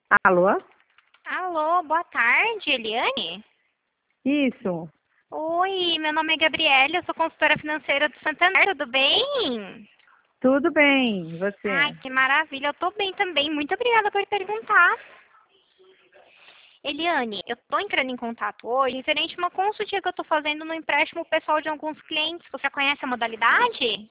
Alô? Alô, boa tarde, Eliane. Isso. Oi, meu nome é Gabriela, eu sou consultora financeira do Santander, tudo bem? Tudo bem, e você? Ai, que maravilha, eu tô bem também, muito obrigada por perguntar. Eliane, eu tô entrando em contato hoje referente a uma consultoria que eu tô fazendo no empréstimo pessoal de alguns clientes. Você conhece a modalidade?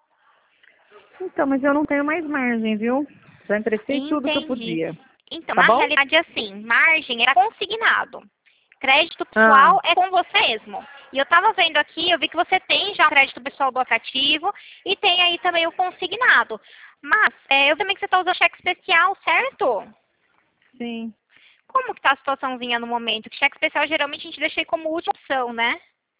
Então, mas eu não tenho mais margem, viu? Já emprestei tudo que eu Entendi. podia. Então, Tá na bom? realidade, assim, margem era consignado. Crédito Ah, pessoal é com você mesmo. E eu estava vendo aqui, eu vi que você tem já o crédito pessoal do aplicativo e tem aí também o consignado. Mas eu também que você está usando cheque especial, certo? sim. Como que está a situaçãozinha no momento? Que cheque especial geralmente a gente deixa aí como última opção, né?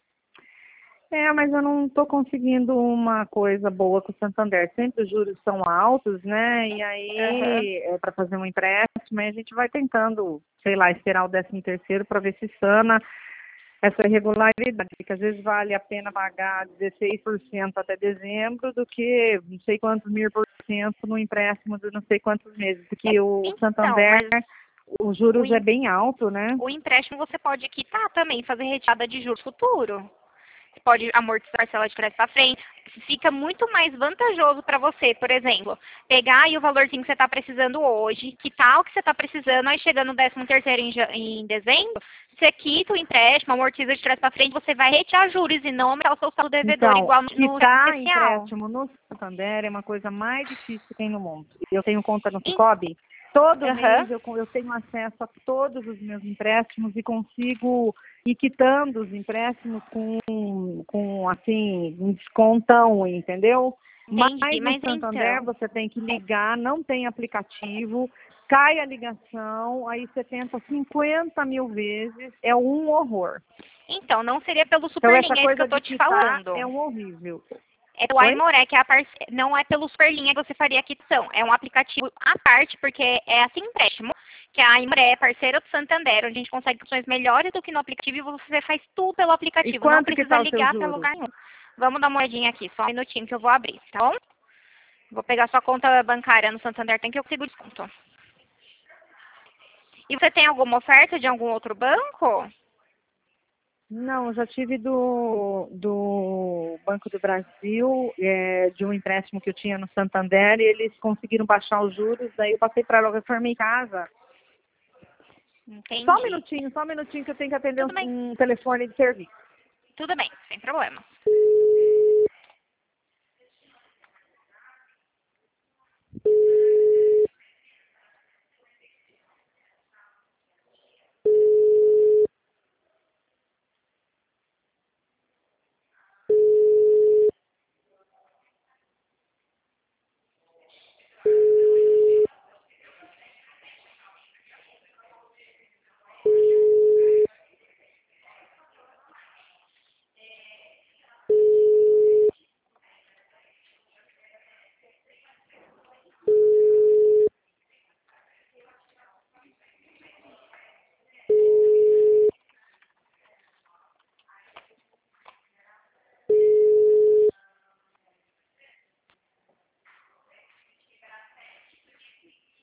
Mas eu não estou conseguindo uma coisa boa com o Santander. Sempre os juros são altos, né? E Aham. aí, para fazer um empréstimo, aí a gente vai tentando, sei lá, esperar o 13º para ver se sana essa irregularidade, que às vezes vale a pena pagar 16% até dezembro do que não sei quantos mil por cento no empréstimo de não sei quantos meses, porque o Então, Santander, mas os o, juros é em- bem alto, né? o empréstimo você pode quitar também, fazer retirada de juros futuro. Você pode amortizar a parcela de crédito à frente. Fica muito mais vantajoso para você, por exemplo, pegar aí o valorzinho que você está precisando hoje, quitar o que você está precisando, aí chegando no 13º em dezembro, você quita o empréstimo, amortiza de trás para frente, você vai retirar juros e não aumentar o seu saldo devedor Então, igual no cheque quitar especial. empréstimo no Santander é uma coisa mais difícil que tem no mundo. Eu tenho conta no E- Cicobi, todo Aham. mês eu tenho acesso a todos os meus empréstimos e consigo ir quitando os empréstimos com assim, um descontão, entendeu? Entendi, Mas no mas Santander então, você tem que ligar, não tem aplicativo, cai a ligação, aí você tenta 50 mil vezes, é um horror. não seria pelo Então, essa Superlinha, é isso que eu coisa tô de te quitar falando. é um horrível. É do Oi? Aimoré, que é não é pelo Superlinha que você faria a quitação. É um aplicativo à parte, porque é assim empréstimo, que a Aimoré é parceira do Santander, onde a gente consegue opções melhores do que no aplicativo e você faz tudo pelo E aplicativo. Não quanto que precisa tá o seu ligar para juros? lugar nenhum. Vamos dar uma olhadinha aqui, só um minutinho que eu vou abrir, tá bom? Vou pegar sua conta bancária no Santander, tem que eu consigo desconto. E você tem alguma oferta de algum outro banco? Não, eu já tive do Banco do Brasil, de um empréstimo que eu tinha no Santander, e eles conseguiram baixar os juros, daí eu passei para lá, eu reformei casa. Entendi. Só um minutinho que eu tenho que atender Tudo bem, um telefone de serviço. tudo bem, sem problema.